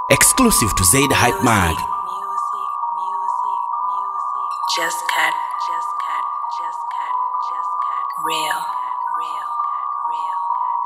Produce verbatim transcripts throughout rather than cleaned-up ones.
Exclusive to Zay the Hype Mag. Music, music, music. Just cut, just cut, just cut, just cut. Real, real, real,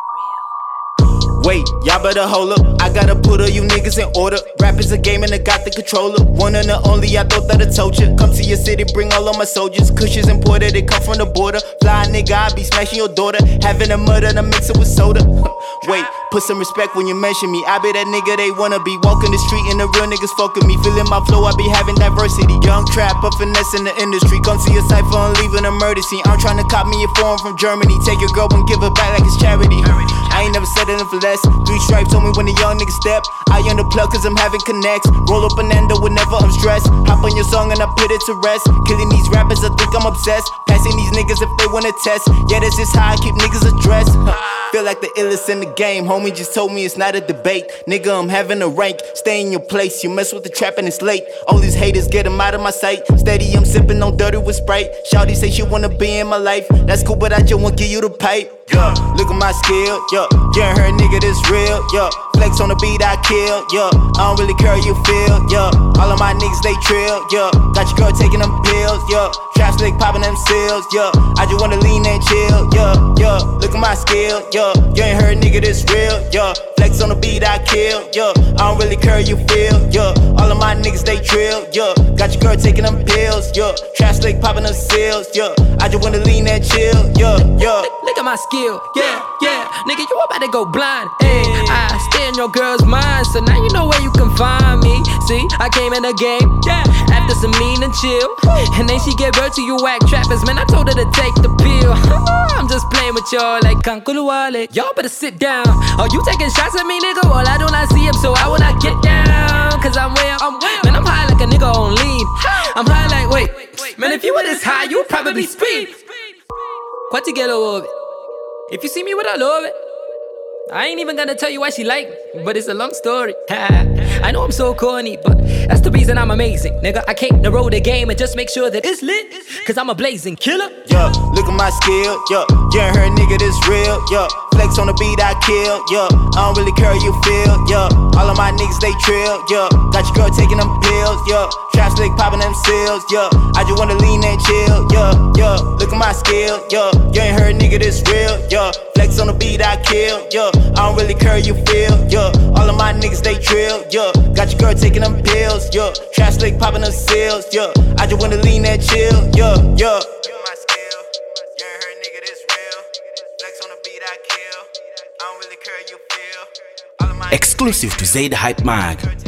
real. Wait, y'all better hold up. I gotta put all you niggas in order. Rap is a game and I got the controller. One and the only, I thought that I told you. Come to your city, bring all of my soldiers. Cushions imported, they come from the border. Fly nigga, I be smashing your daughter. Having a murder, I mix it with soda. Wait, put some respect when you mention me. I be that nigga they wanna be. Walking the street and the real niggas fuck with me. Feeling my flow, I be having diversity. Young trap, up finesse in the industry. Come to your cypher and leave an emergency. I'm trying to cop me a form from Germany. Take your girl and give her back like it's charity. I ain't never settling for less. Three stripes on me when the young niggas step. I on the plug cause I'm having connects. Roll up an endo whenever I'm stressed. Hop on your song and I put it to rest. Killing these rappers, I think I'm obsessed. Passing these niggas if they wanna test. Yeah, that's just how I keep niggas addressed. Feel like the illest in the game. Homie just told me it's not a debate. Nigga, I'm having a rank. Stay in your place. You mess with the trap and it's late. All these haters, get them out of my sight. Steady, I'm sipping on dirty with Sprite. Shawty say she wanna be in my life. That's cool, but I just wanna give you the pipe. Yeah, look at my skill. Yeah, you ain't heard, nigga, this real. Yeah, flex on the beat, I kill. Yeah, I don't really care how you feel. Yeah, all of my niggas, they trill. Yeah, got your girl taking them pills. Yeah, trap slick popping them seals. Yeah, I just wanna lean and chill. Yeah, yeah, look at my skill. Yeah, you ain't heard, nigga, this real. Yeah, flex on the beat, I kill. Yeah, I don't really care how you feel. Yeah, all of my niggas, they trill. Yeah, got your girl taking them pills. Yeah, trap slick popping them seals. Yeah, I just wanna lean and chill. Yeah, yeah. Look at my skill, yeah, yeah. Nigga, you about to go blind, ayy. I stay in your girl's mind, so now you know where you can find me. See, I came in the game, yeah, after some lean and chill. And then she gave birth to you whack trappers, man, I told her to take the pill. I'm just playing with y'all like Kankulu Wale. Y'all better sit down. Are you taking shots at me, nigga? Well, I do not see him, so I will not get down. Cause I'm way up, man, I'm high like a nigga on lean. I'm high like, wait, man, if you were this high, you'd probably speed. Quite to get over it. If you see me with her, love it. I ain't even gonna tell you why she like me, but it's a long story. I know I'm so corny, but that's the reason I'm amazing. Nigga, I came to roll the game and just make sure that it's lit. Cause I'm a blazing killer. Yeah, look at my skill. Yeah, you ain't heard, nigga, this real. Yeah, flex on the beat, I kill. Yeah, I don't really care how you feel. Yeah, all of my niggas, they trill. Yeah, got your girl taking them pills. Yeah, trap slick popping them seals. Yeah, I just wanna lean and chill. Yeah, yeah, look at my skill. Yeah, you ain't heard, nigga, this real. Yeah, flex on the beat, I kill. Yeah, I don't really care how you feel. Yeah, all of my niggas, they trill. Yeah, got your girl taking them pills. Yeah, trap slick popping them seals. Yeah, I just wanna lean and chill. Yeah, yeah. Look at my skill. You ain't heard, nigga, this real. Flex on the beat, I kill. I don't really care how you feel. All of my Exclusive to Zay the Hype Mag.